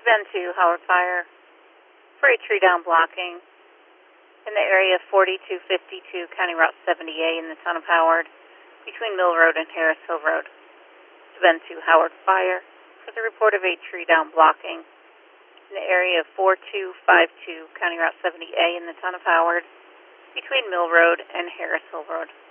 Bend 2, Howard Fire, for a tree down blocking in the area of 4252 County Route 70A in the town of Howard, between Mill Road and Harris Hill Road. Bend 2, Howard Fire, for the report of a tree down blocking in the area of 4252 County Route 70A in the town of Howard, between Mill Road and Harris Hill Road.